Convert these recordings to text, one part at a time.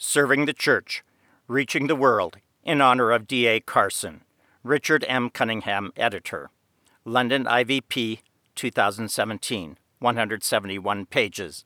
Serving the Church, Reaching the World, in honor of D.A. Carson. Richard M. Cunningham, editor. London IVP, 2017, 171 pages.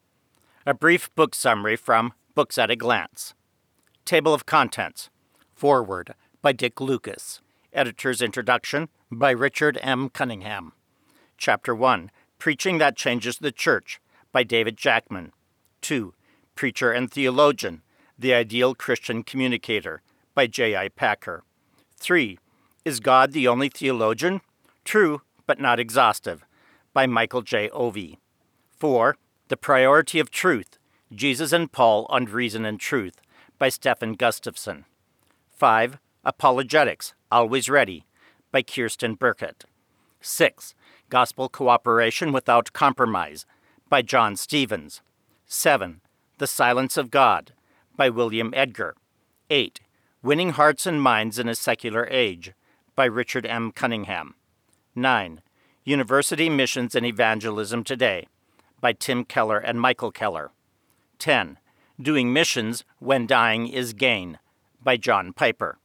A brief book summary from Books at a Glance. Table of Contents. Foreword by Dick Lucas. Editor's Introduction by Richard M. Cunningham. Chapter 1, Preaching That Changes the Church by David Jackman. 2, Preacher and Theologian, The Ideal Christian Communicator by J.I. Packer. 3, Is God the Only Theologian? True, but not exhaustive, by Michael J. Ovey. 4, The Priority of Truth, Jesus and Paul on Reason and Truth, by Stephen Gustafson. 5, Apologetics, Always Ready, by Kirsten Burkett. 6, Gospel Cooperation Without Compromise, by John Stevens. 7, The Silence of God, by William Edgar. 8, Winning Hearts and Minds in a Secular Age, by Richard M. Cunningham. 9, University Missions and Evangelism Today, by Tim Keller and Michael Keller. 10, Doing Missions When Dying is Gain, by John Piper.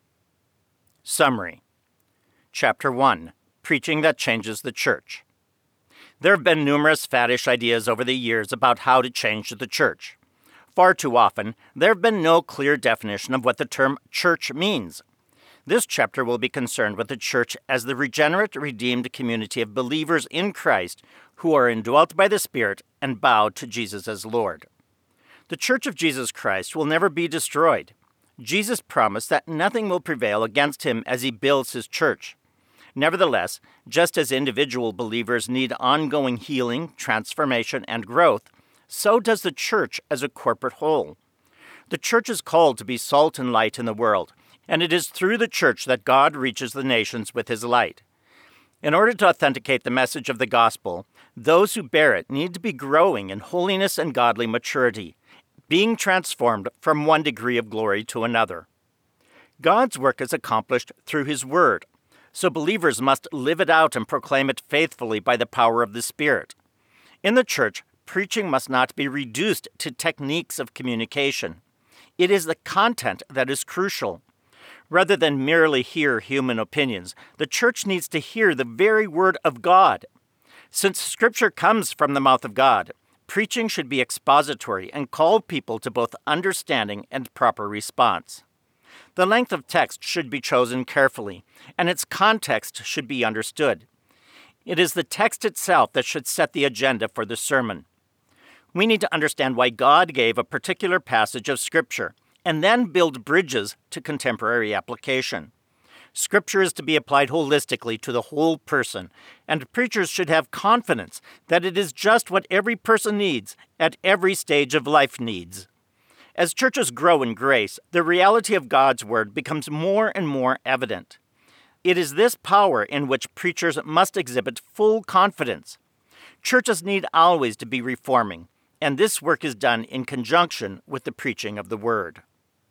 Summary. Chapter 1, Preaching That Changes the Church. There have been numerous faddish ideas over the years about how to change the church. Far too often, there have been no clear definition of what the term church means. This chapter will be concerned with the church as the regenerate, redeemed community of believers in Christ who are indwelt by the Spirit and bow to Jesus as Lord. The Church of Jesus Christ will never be destroyed. Jesus promised that nothing will prevail against him as he builds his church. Nevertheless, just as individual believers need ongoing healing, transformation, and growth, so does the church as a corporate whole. The church is called to be salt and light in the world, and it is through the church that God reaches the nations with his light. In order to authenticate the message of the gospel, those who bear it need to be growing in holiness and godly maturity, being transformed from one degree of glory to another. God's work is accomplished through his word, so believers must live it out and proclaim it faithfully by the power of the Spirit. In the church, preaching must not be reduced to techniques of communication. It is the content that is crucial. Rather than merely hear human opinions, the church needs to hear the very word of God. Since Scripture comes from the mouth of God, preaching should be expository and call people to both understanding and proper response. The length of text should be chosen carefully, and its context should be understood. It is the text itself that should set the agenda for the sermon. We need to understand why God gave a particular passage of Scripture, and then build bridges to contemporary application. Scripture is to be applied holistically to the whole person, and preachers should have confidence that it is just what every person needs at every stage of life needs. As churches grow in grace, the reality of God's word becomes more and more evident. It is this power in which preachers must exhibit full confidence. Churches need always to be reforming, and this work is done in conjunction with the preaching of the word.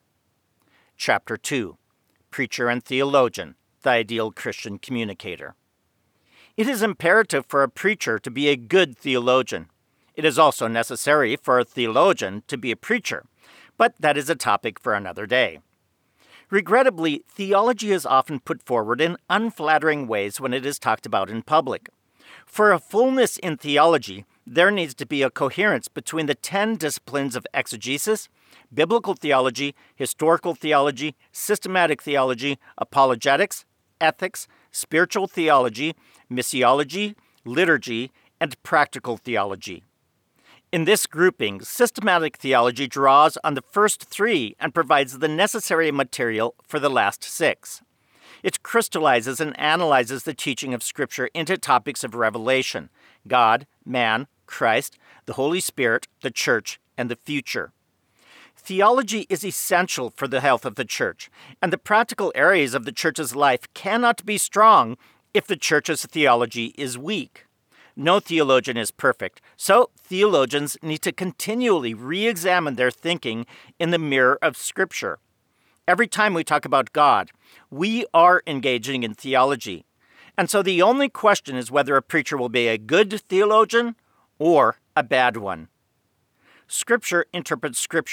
Chapter 2, Preacher and Theologian, the Ideal Christian Communicator. It is imperative for a preacher to be a good theologian. It is also necessary for a theologian to be a preacher, but that is a topic for another day. Regrettably, theology is often put forward in unflattering ways when it is talked about in public. For a fullness in theology, there needs to be a coherence between the 10 disciplines of exegesis, biblical theology, historical theology, systematic theology, apologetics, ethics, spiritual theology, missiology, liturgy, and practical theology. In this grouping, systematic theology draws on the first 3 and provides the necessary material for the last 6. It crystallizes and analyzes the teaching of Scripture into topics of revelation: God, man, Christ, the Holy Spirit, the church, and the future. Theology is essential for the health of the church, and the practical areas of the church's life cannot be strong if the church's theology is weak. No theologian is perfect, so theologians need to continually re-examine their thinking in the mirror of Scripture. Every time we talk about God, we are engaging in theology. And so the only question is whether a preacher will be a good theologian or a bad one. Scripture interprets Scripture,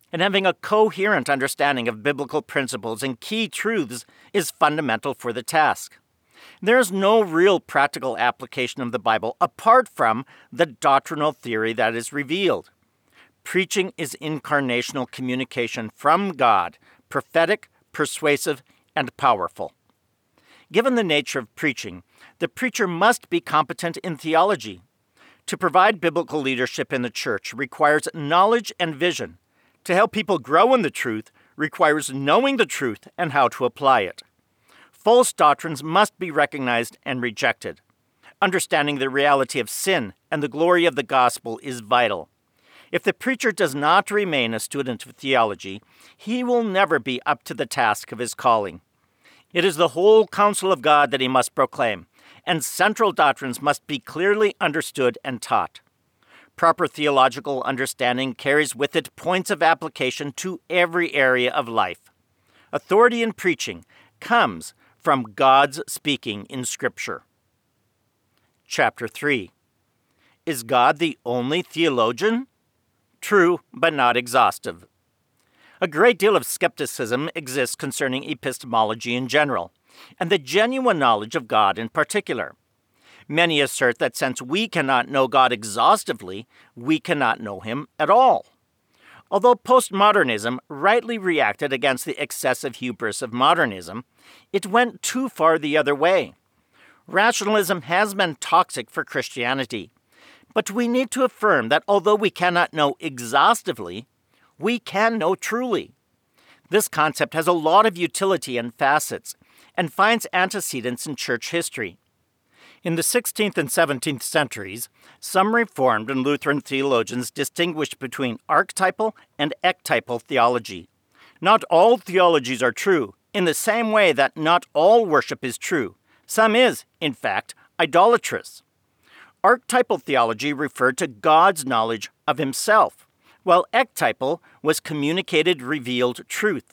and having a coherent understanding of biblical principles and key truths is fundamental for the task. There is no real practical application of the Bible apart from the doctrinal theory that is revealed. Preaching is incarnational communication from God, prophetic, persuasive, and powerful. Given the nature of preaching, the preacher must be competent in theology. To provide biblical leadership in the church requires knowledge and vision. To help people grow in the truth requires knowing the truth and how to apply it. False doctrines must be recognized and rejected. Understanding the reality of sin and the glory of the gospel is vital. If the preacher does not remain a student of theology, he will never be up to the task of his calling. It is the whole counsel of God that he must proclaim, and central doctrines must be clearly understood and taught. Proper theological understanding carries with it points of application to every area of life. Authority in preaching comes from God's speaking in Scripture. Chapter 3. Is God the only theologian? True, but not exhaustive. A great deal of skepticism exists concerning epistemology in general, and the genuine knowledge of God in particular. Many assert that since we cannot know God exhaustively, we cannot know Him at all. Although postmodernism rightly reacted against the excessive hubris of modernism, it went too far the other way. Rationalism has been toxic for Christianity, but we need to affirm that although we cannot know exhaustively, we can know truly. This concept has a lot of utility and facets, and finds antecedents in church history. In the 16th and 17th centuries, some Reformed and Lutheran theologians distinguished between archetypal and ectypal theology. Not all theologies are true, in the same way that not all worship is true. Some is, in fact, idolatrous. Archetypal theology referred to God's knowledge of Himself, while ectypal was communicated, revealed truth.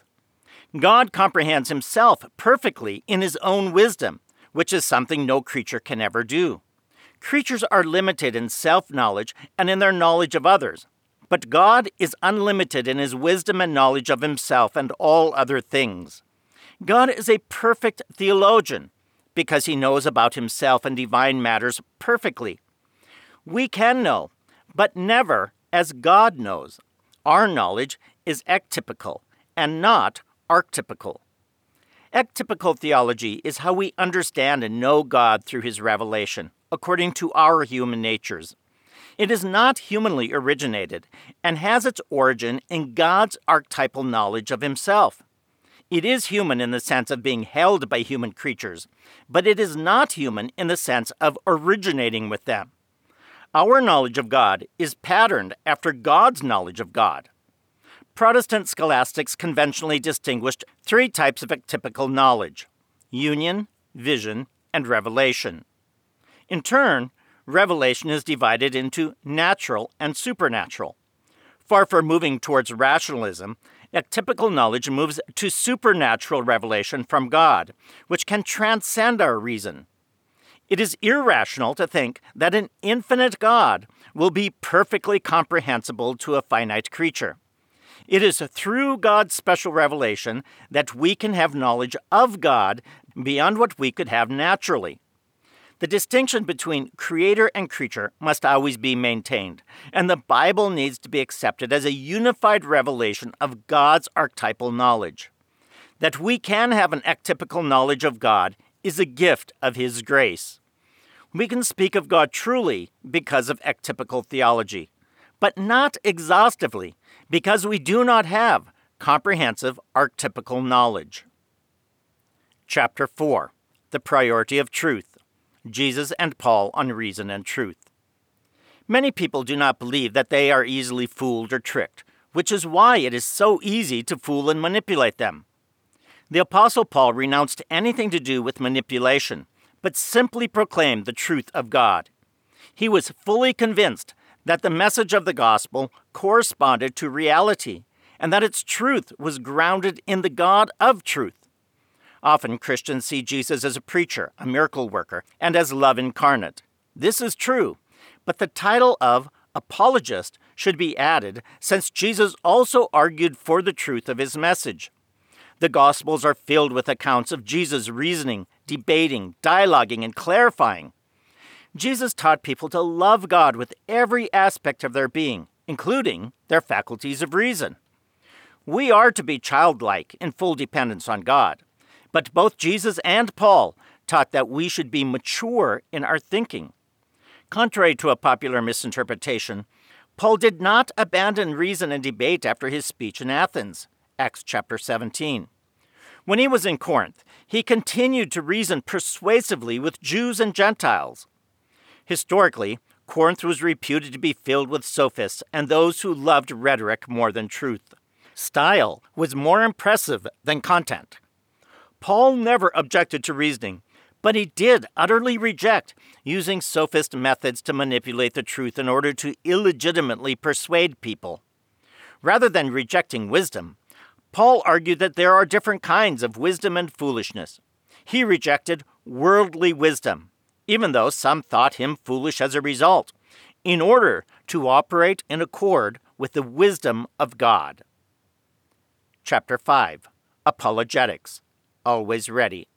God comprehends Himself perfectly in His own wisdom, which is something no creature can ever do. Creatures are limited in self-knowledge and in their knowledge of others, but God is unlimited in His wisdom and knowledge of Himself and all other things. God is a perfect theologian because He knows about Himself and divine matters perfectly. We can know, but never as God knows. Our knowledge is ectypical and not archetypical. Ectypical theology is how we understand and know God through His revelation, according to our human natures. It is not humanly originated and has its origin in God's archetypal knowledge of Himself. It is human in the sense of being held by human creatures, but it is not human in the sense of originating with them. Our knowledge of God is patterned after God's knowledge of God. Protestant scholastics conventionally distinguished three types of ectypical knowledge: union, vision, and revelation. In turn, revelation is divided into natural and supernatural. Far from moving towards rationalism, ectypical knowledge moves to supernatural revelation from God, which can transcend our reason. It is irrational to think that an infinite God will be perfectly comprehensible to a finite creature. It is through God's special revelation that we can have knowledge of God beyond what we could have naturally. The distinction between creator and creature must always be maintained, and the Bible needs to be accepted as a unified revelation of God's archetypal knowledge. That we can have an ectypical knowledge of God is a gift of His grace. We can speak of God truly because of ectypical theology, but not exhaustively because we do not have comprehensive archetypical knowledge. Chapter 4. The Priority of Truth. Jesus and Paul on Reason and Truth. Many people do not believe that they are easily fooled or tricked, which is why it is so easy to fool and manipulate them. The Apostle Paul renounced anything to do with manipulation, but simply proclaimed the truth of God. He was fully convinced that the message of the gospel corresponded to reality, and that its truth was grounded in the God of truth. Often Christians see Jesus as a preacher, a miracle worker, and as love incarnate. This is true, but the title of apologist should be added, since Jesus also argued for the truth of his message. The Gospels are filled with accounts of Jesus reasoning, debating, dialoguing, and clarifying. Jesus taught people to love God with every aspect of their being, including their faculties of reason. We are to be childlike in full dependence on God, but both Jesus and Paul taught that we should be mature in our thinking. Contrary to a popular misinterpretation, Paul did not abandon reason and debate after his speech in Athens, Acts chapter 17. When he was in Corinth, he continued to reason persuasively with Jews and Gentiles. Historically, Corinth was reputed to be filled with sophists and those who loved rhetoric more than truth. Style was more impressive than content. Paul never objected to reasoning, but he did utterly reject using sophist methods to manipulate the truth in order to illegitimately persuade people. Rather than rejecting wisdom, Paul argued that there are different kinds of wisdom and foolishness. He rejected worldly wisdom, even though some thought him foolish as a result, in order to operate in accord with the wisdom of God. Chapter 5. Apologetics. Always ready.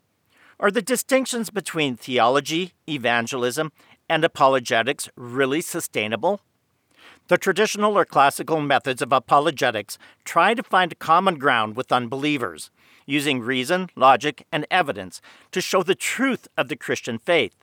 Are the distinctions between theology, evangelism, and apologetics really sustainable? The traditional or classical methods of apologetics try to find common ground with unbelievers, using reason, logic, and evidence to show the truth of the Christian faith.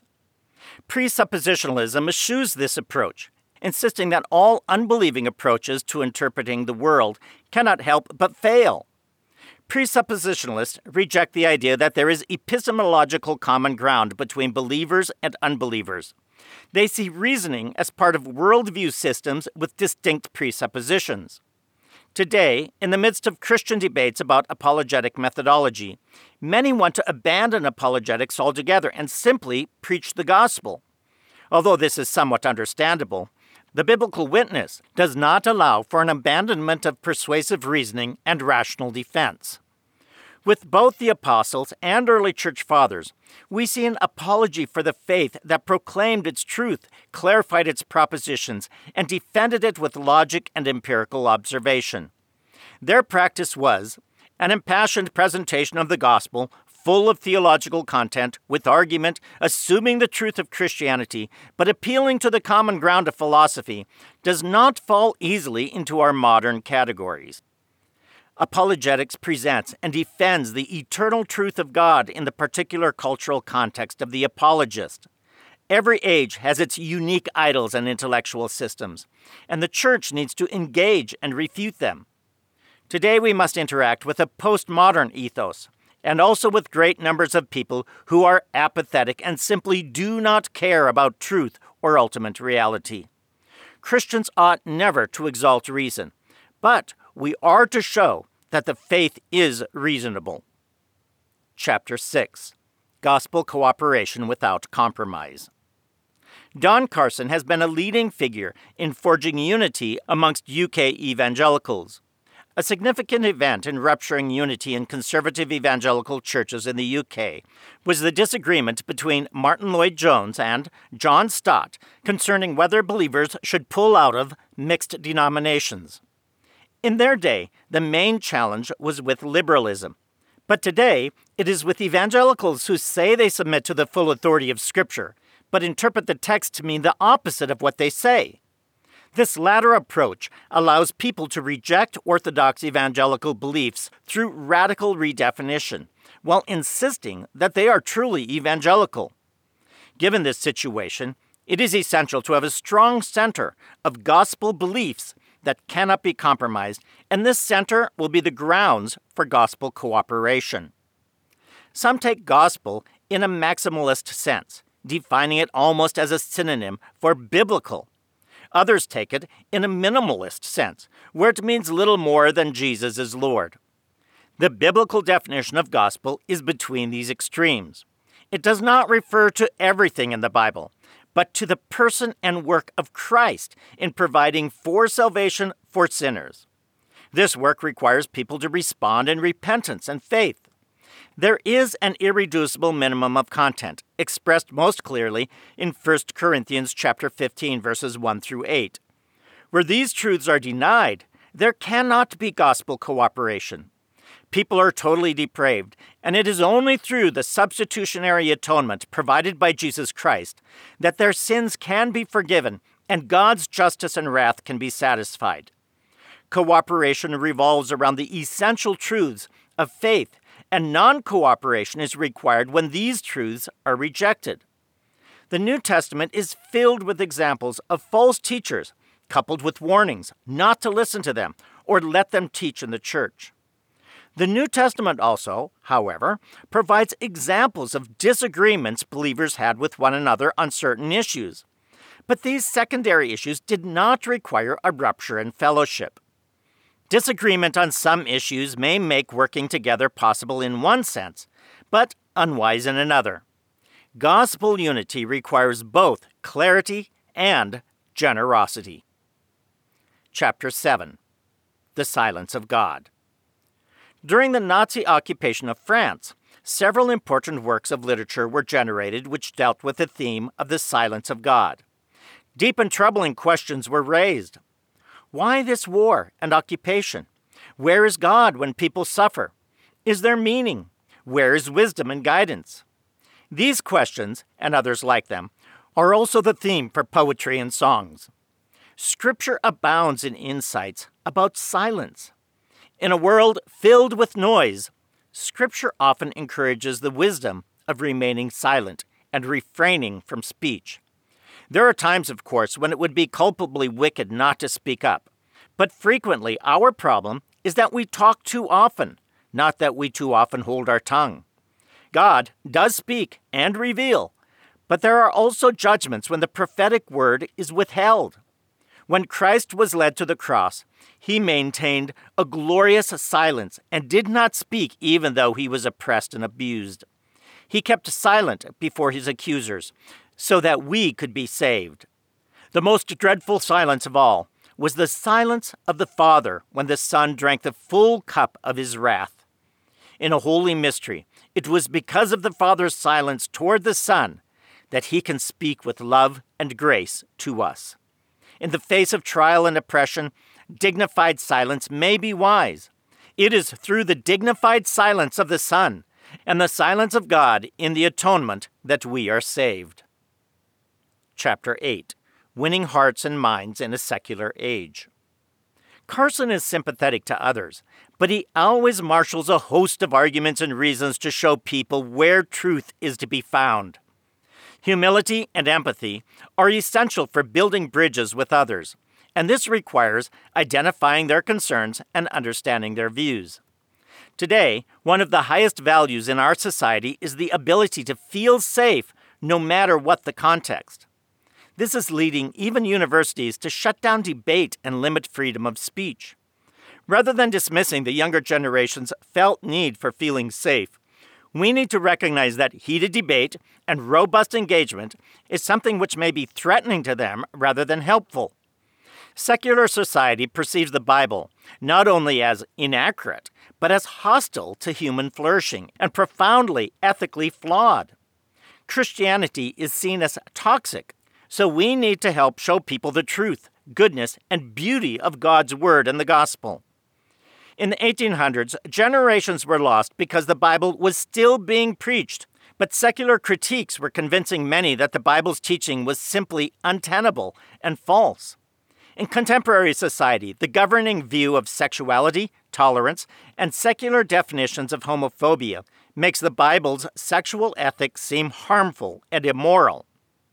Presuppositionalism eschews this approach, insisting that all unbelieving approaches to interpreting the world cannot help but fail. Presuppositionalists reject the idea that there is epistemological common ground between believers and unbelievers. They see reasoning as part of worldview systems with distinct presuppositions. Today, in the midst of Christian debates about apologetic methodology, many want to abandon apologetics altogether and simply preach the gospel. Although this is somewhat understandable, the biblical witness does not allow for an abandonment of persuasive reasoning and rational defense. With both the apostles and early church fathers, we see an apology for the faith that proclaimed its truth, clarified its propositions, and defended it with logic and empirical observation. Their practice was an impassioned presentation of the gospel, full of theological content, with argument, assuming the truth of Christianity, but appealing to the common ground of philosophy, does not fall easily into our modern categories. Apologetics presents and defends the eternal truth of God in the particular cultural context of the apologist. Every age has its unique idols and intellectual systems, and the church needs to engage and refute them. Today we must interact with a postmodern ethos, and also with great numbers of people who are apathetic and simply do not care about truth or ultimate reality. Christians ought never to exalt reason, but we are to show that the faith is reasonable. Chapter 6. Gospel Cooperation Without Compromise. Don Carson has been a leading figure in forging unity amongst UK evangelicals. A significant event in rupturing unity in conservative evangelical churches in the UK was the disagreement between Martin Lloyd-Jones and John Stott concerning whether believers should pull out of mixed denominations. In their day, the main challenge was with liberalism. But today, it is with evangelicals who say they submit to the full authority of Scripture, but interpret the text to mean the opposite of what they say. This latter approach allows people to reject orthodox evangelical beliefs through radical redefinition, while insisting that they are truly evangelical. Given this situation, it is essential to have a strong center of gospel beliefs that cannot be compromised, and this center will be the grounds for gospel cooperation. Some take gospel in a maximalist sense, defining it almost as a synonym for biblical. Others take it in a minimalist sense, where it means little more than Jesus is Lord. The biblical definition of gospel is between these extremes. It does not refer to everything in the Bible, but to the person and work of Christ in providing for salvation for sinners. This work requires people to respond in repentance and faith. There is an irreducible minimum of content, expressed most clearly in 1 Corinthians chapter 15, verses 1 through 8. Where these truths are denied, there cannot be gospel cooperation. People are totally depraved, and it is only through the substitutionary atonement provided by Jesus Christ that their sins can be forgiven and God's justice and wrath can be satisfied. Cooperation revolves around the essential truths of faith, and non-cooperation is required when these truths are rejected. The New Testament is filled with examples of false teachers, coupled with warnings not to listen to them or let them teach in the church. The New Testament also, however, provides examples of disagreements believers had with one another on certain issues. But these secondary issues did not require a rupture in fellowship. Disagreement on some issues may make working together possible in one sense, but unwise in another. Gospel unity requires both clarity and generosity. Chapter 7. The Silence of God. During the Nazi occupation of France, several important works of literature were generated which dealt with the theme of the silence of God. Deep and troubling questions were raised. Why this war and occupation? Where is God when people suffer? Is there meaning? Where is wisdom and guidance? These questions, and others like them, are also the theme for poetry and songs. Scripture abounds in insights about silence. In a world filled with noise, Scripture often encourages the wisdom of remaining silent and refraining from speech. There are times, of course, when it would be culpably wicked not to speak up, but frequently our problem is that we talk too often, not that we too often hold our tongue. God does speak and reveal, but there are also judgments when the prophetic word is withheld. When Christ was led to the cross, he maintained a glorious silence and did not speak even though he was oppressed and abused. He kept silent before his accusers so that we could be saved. The most dreadful silence of all was the silence of the Father when the Son drank the full cup of his wrath. In a holy mystery, it was because of the Father's silence toward the Son that he can speak with love and grace to us. In the face of trial and oppression, dignified silence may be wise. It is through the dignified silence of the Son and the silence of God in the atonement that we are saved. Chapter 8. Winning Hearts and Minds in a Secular Age. Carson is sympathetic to others, but he always marshals a host of arguments and reasons to show people where truth is to be found. Humility and empathy are essential for building bridges with others, and this requires identifying their concerns and understanding their views. Today, one of the highest values in our society is the ability to feel safe no matter what the context. This is leading even universities to shut down debate and limit freedom of speech. Rather than dismissing the younger generation's felt need for feeling safe, we need to recognize that heated debate and robust engagement is something which may be threatening to them rather than helpful. Secular society perceives the Bible not only as inaccurate, but as hostile to human flourishing and profoundly ethically flawed. Christianity is seen as toxic, so we need to help show people the truth, goodness, and beauty of God's Word and the Gospel. In the 1800s, generations were lost because the Bible was still being preached, but secular critiques were convincing many that the Bible's teaching was simply untenable and false. In contemporary society, the governing view of sexuality, tolerance, and secular definitions of homophobia makes the Bible's sexual ethics seem harmful and immoral.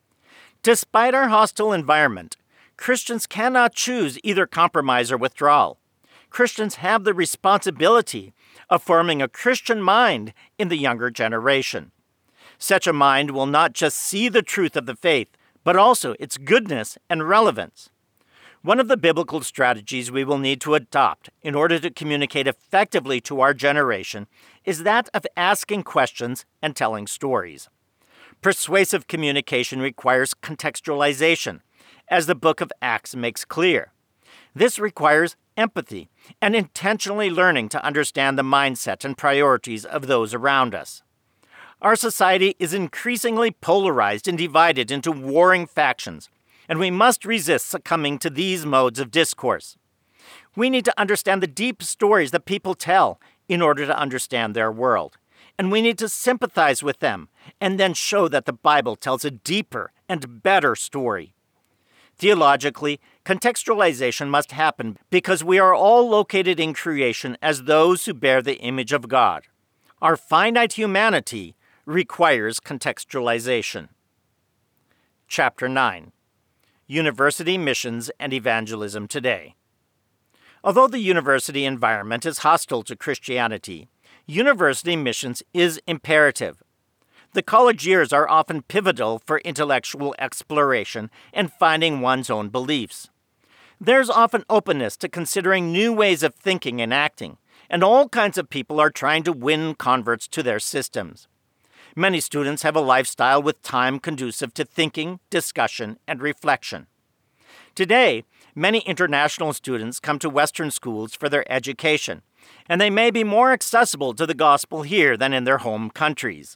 Despite our hostile environment, Christians cannot choose either compromise or withdrawal. Christians have the responsibility of forming a Christian mind in the younger generation. Such a mind will not just see the truth of the faith, but also its goodness and relevance. One of the biblical strategies we will need to adopt in order to communicate effectively to our generation is that of asking questions and telling stories. Persuasive communication requires contextualization, as the book of Acts makes clear. This requires empathy and intentionally learning to understand the mindset and priorities of those around us. Our society is increasingly polarized and divided into warring factions, and we must resist succumbing to these modes of discourse. We need to understand the deep stories that people tell in order to understand their world, and we need to sympathize with them and then show that the Bible tells a deeper and better story. Theologically, contextualization must happen because we are all located in creation as those who bear the image of God. Our finite humanity requires contextualization. Chapter 9. University Missions and Evangelism Today. Although the university environment is hostile to Christianity, university missions is imperative. The college years are often pivotal for intellectual exploration and finding one's own beliefs. There's often openness to considering new ways of thinking and acting, and all kinds of people are trying to win converts to their systems. Many students have a lifestyle with time conducive to thinking, discussion, and reflection. Today, many international students come to Western schools for their education, and they may be more accessible to the gospel here than in their home countries.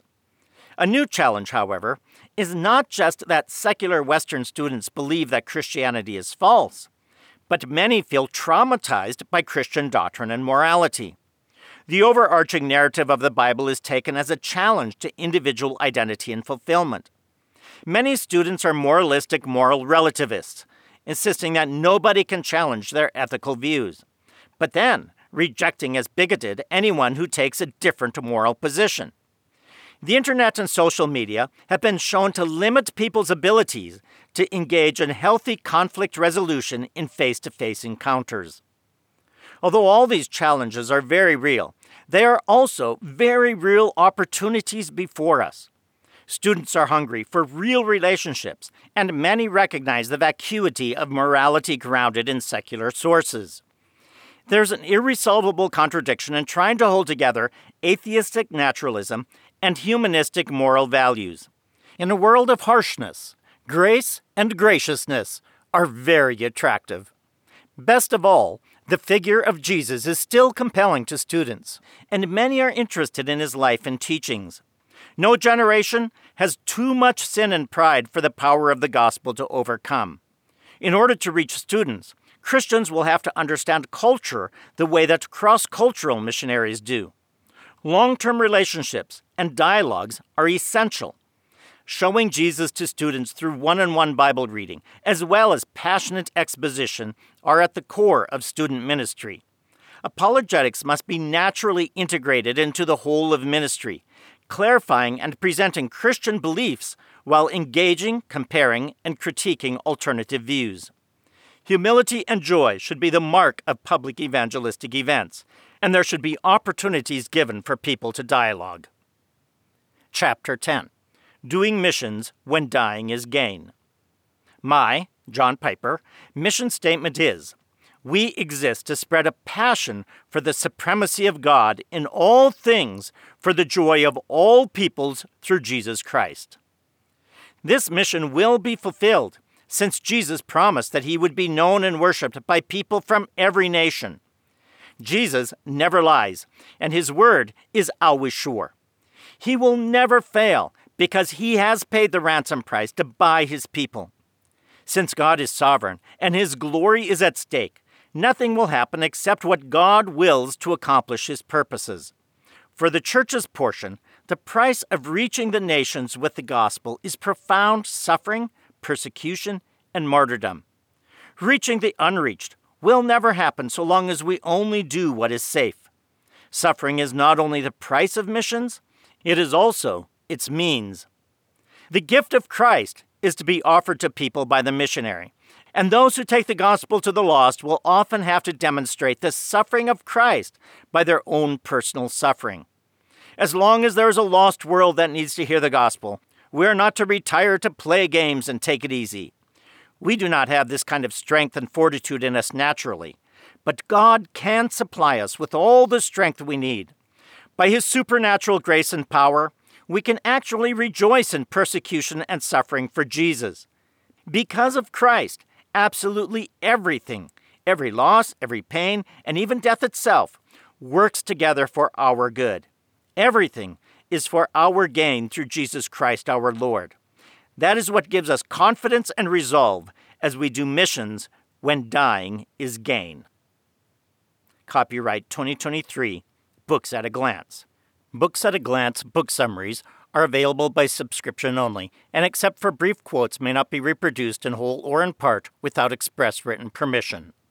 A new challenge, however, is not just that secular Western students believe that Christianity is false, but many feel traumatized by Christian doctrine and morality. The overarching narrative of the Bible is taken as a challenge to individual identity and fulfillment. Many students are moralistic moral relativists, insisting that nobody can challenge their ethical views, but then rejecting as bigoted anyone who takes a different moral position. The internet and social media have been shown to limit people's abilities to engage in healthy conflict resolution in face-to-face encounters. Although all these challenges are very real, they are also very real opportunities before us. Students are hungry for real relationships, and many recognize the vacuity of morality grounded in secular sources. There's an irresolvable contradiction in trying to hold together atheistic naturalism and humanistic moral values. In a world of harshness, grace and graciousness are very attractive. Best of all, the figure of Jesus is still compelling to students, and many are interested in his life and teachings. No generation has too much sin and pride for the power of the gospel to overcome. In order to reach students, Christians will have to understand culture the way that cross-cultural missionaries do. Long-term relationships and dialogues are essential. Showing Jesus to students through one-on-one Bible reading, as well as passionate exposition, are at the core of student ministry. Apologetics must be naturally integrated into the whole of ministry, clarifying and presenting Christian beliefs while engaging, comparing, and critiquing alternative views. Humility and joy should be the mark of public evangelistic events, and there should be opportunities given for people to dialogue. Chapter 10. Doing Missions When Dying is Gain. My, John Piper, mission statement is, we exist to spread a passion for the supremacy of God in all things for the joy of all peoples through Jesus Christ. This mission will be fulfilled, since Jesus promised that he would be known and worshipped by people from every nation. Jesus never lies, and his word is always sure. He will never fail because he has paid the ransom price to buy his people. Since God is sovereign and his glory is at stake, nothing will happen except what God wills to accomplish his purposes. For the church's portion, the price of reaching the nations with the gospel is profound suffering, persecution, and martyrdom. Reaching the unreached will never happen so long as we only do what is safe. Suffering is not only the price of missions, it is also its means. The gift of Christ is to be offered to people by the missionary, and those who take the gospel to the lost will often have to demonstrate the suffering of Christ by their own personal suffering. As long as there is a lost world that needs to hear the gospel, we are not to retire to play games and take it easy. We do not have this kind of strength and fortitude in us naturally, but God can supply us with all the strength we need. By his supernatural grace and power, we can actually rejoice in persecution and suffering for Jesus. Because of Christ, absolutely everything, every loss, every pain, and even death itself, works together for our good. Everything is for our gain through Jesus Christ our Lord. That is what gives us confidence and resolve as we do missions when dying is gain. Copyright 2023, Books at a Glance. Books at a Glance book summaries are available by subscription only, and except for brief quotes may not be reproduced in whole or in part without express written permission.